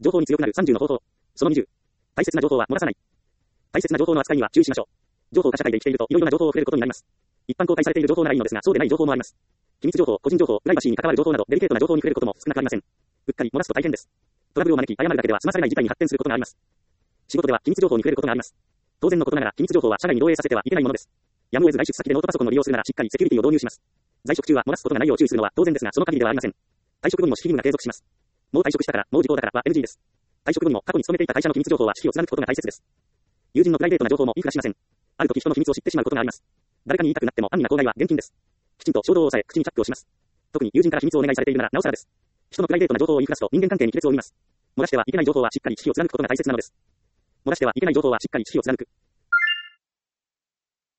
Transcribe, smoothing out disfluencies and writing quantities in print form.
情報に強くなる30の方法。その20。大切な情報は漏らさない。大切な情報の扱いには注意しましょう。情報化社会で生きていると、いろいろな情報を触れることになります。一般公開されている情報ならいいのですが、そうでない情報もあります。機密情報、個人情報、プライバシーに関わる情報など、デリケートな情報に触れることも少なくありません。うっかり漏らすと大変です。トラブルを招き、誤るだけでは済まされない事態に発展することがあります。仕事では機密情報に触れることがあります。当然のことながら、機密情報は社外に漏洩させてはいけないものです。やむを得ず外出先でノートパソコンを利用するならしっかりセキュリティを導入します。在職中は漏らすことがないよう注意するのは当然ですが、その限りではありません。退職後にも守秘義務が継続します。もう退職したから、もう時効だからは NG です。退職後にも過去に勤めていた会社の機密情報は守秘を貫くことが大切です。友人のプライベートな情報も言いふらしません。ある時人の秘密を知ってしまうことがあります。誰かに言いたくなっても安易な口外は厳禁です。きちんと衝動を抑え、口にチャックをします。特に友人から秘密をお願いされているならなおさらです。人のプライベートな情報を言いふらすと人間関係に亀裂を生みます。漏らしてはいけない情報はしっかり守秘を貫くことが大切なのです。漏らしてはいけない情報はしっかり守秘を貫く。